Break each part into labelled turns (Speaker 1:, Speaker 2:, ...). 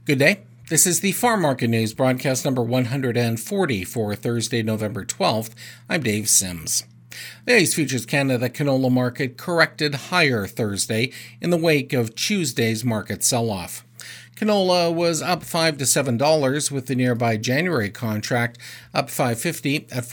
Speaker 1: Good day. This is the Farm Market News broadcast number 140 for Thursday, November 12th. I'm Dave Sims. The ICE Futures Canada canola market corrected higher Thursday in the wake of Tuesday's market sell-off. Canola was up $5 to $7, with the nearby January contract up $5.50 at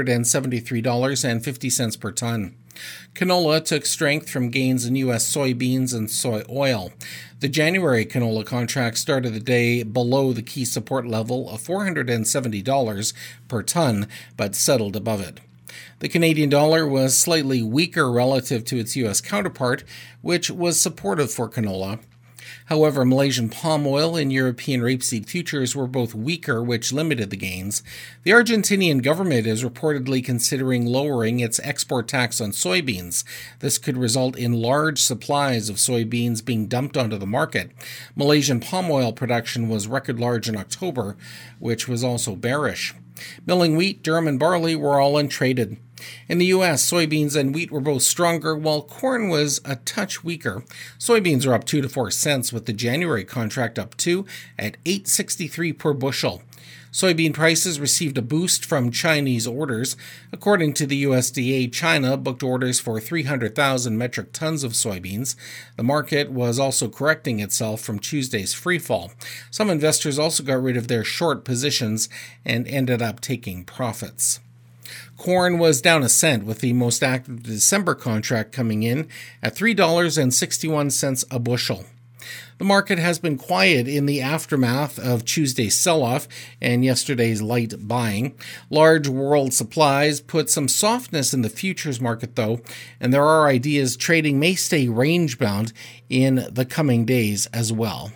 Speaker 1: $473.50 per ton. Canola took strength from gains in U.S. soybeans and soy oil. The January canola contract started the day below the key support level of $470 per ton, but settled above it. The Canadian dollar was slightly weaker relative to its U.S. counterpart, which was supportive for canola. However, Malaysian palm oil and European rapeseed futures were both weaker, which limited the gains. The Argentinian government is reportedly considering lowering its export tax on soybeans. This could result in large supplies of soybeans being dumped onto the market. Malaysian palm oil production was record large in October, which was also bearish. Milling wheat, durum, and barley were all untraded. In the U.S., soybeans and wheat were both stronger, while corn was a touch weaker. Soybeans are up 2 to 4 cents, with the January contract up 2 at $8.63 per bushel. Soybean prices received a boost from Chinese orders. According to the USDA, China booked orders for 300,000 metric tons of soybeans. The market was also correcting itself from Tuesday's freefall. Some investors also got rid of their short positions and ended up taking profits. Corn was down a cent, with the most active December contract coming in at $3.61 a bushel. The market has been quiet in the aftermath of Tuesday's sell-off and yesterday's light buying. Large world supplies put some softness in the futures market, though, and there are ideas trading may stay range-bound in the coming days as well.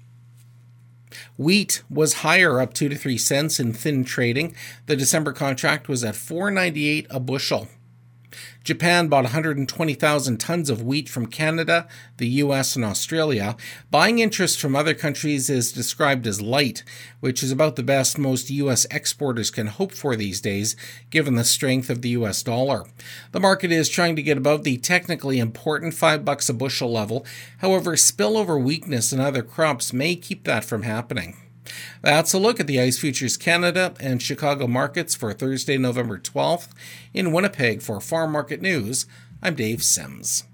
Speaker 1: Wheat was higher, up 2 to 3 cents in thin trading. The December contract was at $4.98 a bushel. Japan bought 120,000 tons of wheat from Canada, the U.S., and Australia. Buying interest from other countries is described as light, which is about the best most U.S. exporters can hope for these days, given the strength of the U.S. dollar. The market is trying to get above the technically important $5 a bushel level. However, spillover weakness in other crops may keep that from happening. That's a look at the ICE Futures Canada and Chicago markets for Thursday, November 12th. In Winnipeg for Farm Market News, I'm Dave Sims.